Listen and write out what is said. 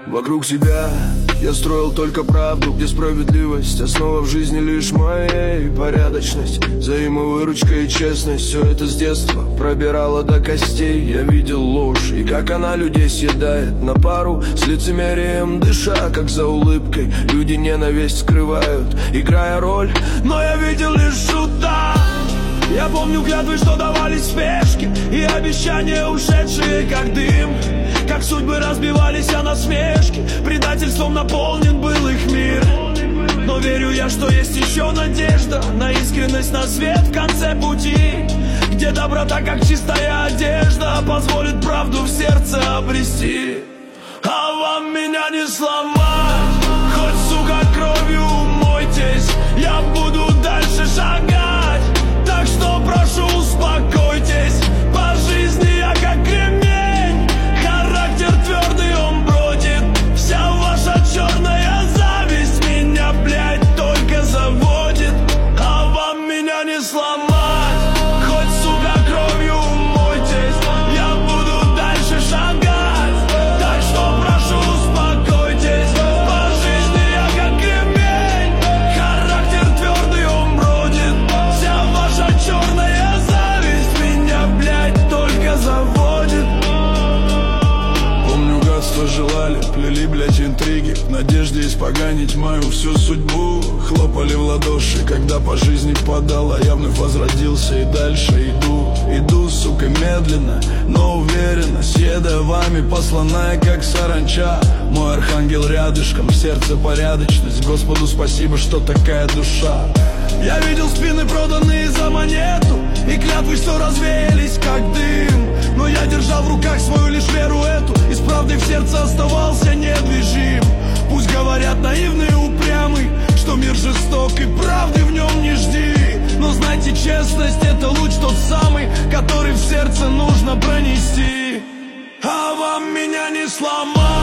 Вокруг себя я строил только правду, где справедливость основа в жизни лишь моей порядочность, взаимовыручка и честность. Все это с детства пробирало до костей. Я видел ложь и как она людей съедает на пару с лицемерием, дыша как за улыбкой. Люди ненависть скрывают, играя роль, но я видел лишь шута. Я помню клятвы, что давались в спешке, и обещания, ушедшие как дым. Как судьбы разбивались о насмешки, предательством наполнен был их мир. Но верю я, что есть еще надежда на искренность, на свет в конце пути, где доброта, как чистая одежда, позволит правду в сердце обрести. А вам меня не сломать, хоть, сука, кровью умойтесь, я буду дальше шагать. Так что прошу, успокойтесь, по жизни я как кремень, характер твердый, он бродит. Вся ваша черная зависть меня, блядь, только заводит. А вам меня не сломать, хоть, сука, кровью умойтесь, я буду дальше шагать. Так что прошу, успокойтесь, по жизни я как кремень, характер твердый, он бродит. Вся ваша черная зависть меня, блядь, только заводит. Помню, гадство желали, плели, блядь, интриги в надежде испоганить мою всю судьбу. Хлопали в ладоши, когда по жизни подала. Я вновь возродился и дальше иду, сука, медленно, но уверенно, съедая вами, посланная как саранча. Мой архангел рядышком, в сердце порядочность. Господу спасибо, что такая душа. Я видел спины, проданные за монету, и клятвы, что развеялись как дым. Но я держал в руках свою лишь веру эту, и с правдой в сердце оставался недвижим. Пусть говорят наивный и упрямый, что мир жесток и правды в нем не жди. Но знайте, честность — это луч тот самый, который в сердце нужно пронести. А вам меня не сломать,